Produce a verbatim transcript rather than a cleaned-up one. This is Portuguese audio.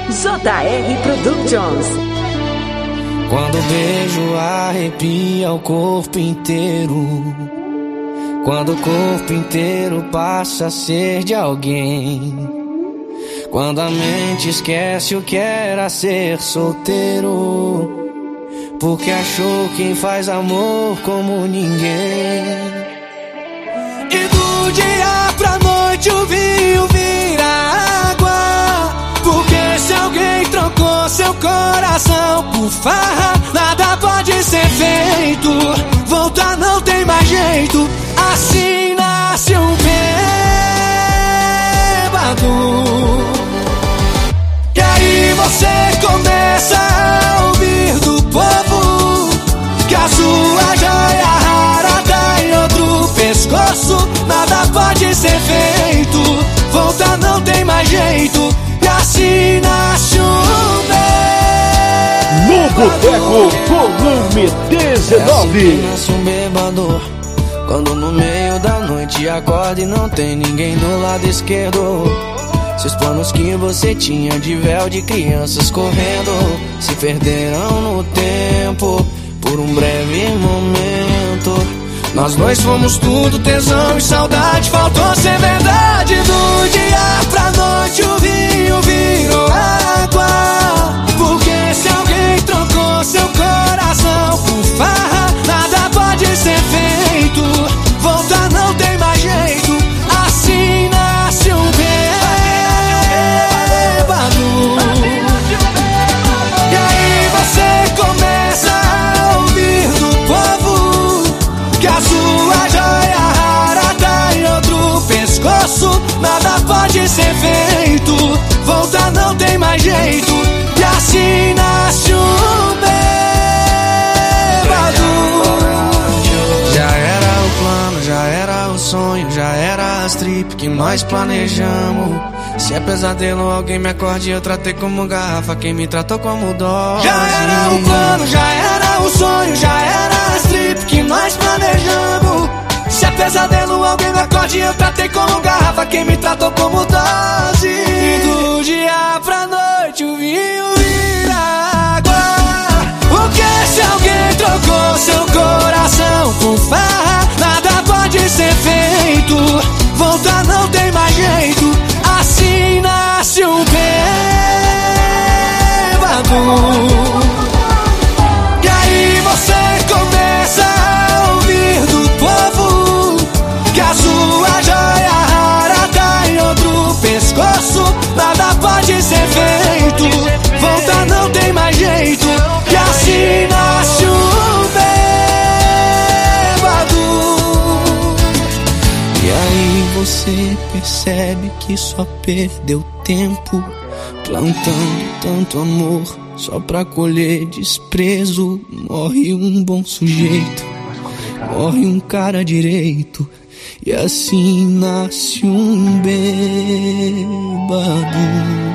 J R Productions. Quando o beijo arrepia o corpo inteiro, quando o corpo inteiro passa a ser de alguém, quando a mente esquece o que era ser solteiro, porque achou quem faz amor como ninguém. E do dia pra noite o vinho vira água, porque se alguém trocou seu coração por farra, nada pode ser feito, voltar não tem mais jeito. Assim nasce um bêbado, e aí você começa a ouvir do povo que a sua joia rara tá em outro pescoço. Nada pode ser feito, voltar não tem mais jeito. E assim nasce um bêbado. No Boteco, volume dezenove. É assim nasce um bêbado, quando no meio da noite acorda e não tem ninguém no lado esquerdo. Seus planos que você tinha de véu de crianças correndo se perderam no tempo por um breve momento. Nós dois fomos tudo, tesão e saudade, faltou ser verdade. Do dia pra noite o vinho virou água, porque se alguém trocou seu coração por farra, nada pode ser feito, voltar não tem mais jeito. Assim nasce um bêbado, e aí você começa a ouvir do povo que a sua joia rara tá em outro pescoço. Nada pode ser feito, voltar não tem mais jeito. E assim nasce um bêbado. Já era o plano, já era o sonho, já era as trip que nós planejamos. Se é pesadelo, alguém me acorde e eu tratei como garrafa quem me tratou como dose. Já era o plano, já era o sonho, já era as trip que nós planejamos. Se é pesadelo, alguém me acorde e eu tratei como garrafa quem me tratou como dose. E do dia pra noite o vinho vira água, porque se alguém trocou seu coração por farra, nada pode ser feito, voltar não tem mais jeito. Assim nasce um bêbado, e aí você começa a ouvir do povo que a sua joia rara tá em outro pescoço. Nada pode ser feito, voltar não tem mais jeito. E assim nasce um bêbado, e aí você percebe que só perdeu tempo plantando tanto amor só pra colher desprezo. Morre um bom sujeito, morre um cara direito, e assim nasce um bêbado.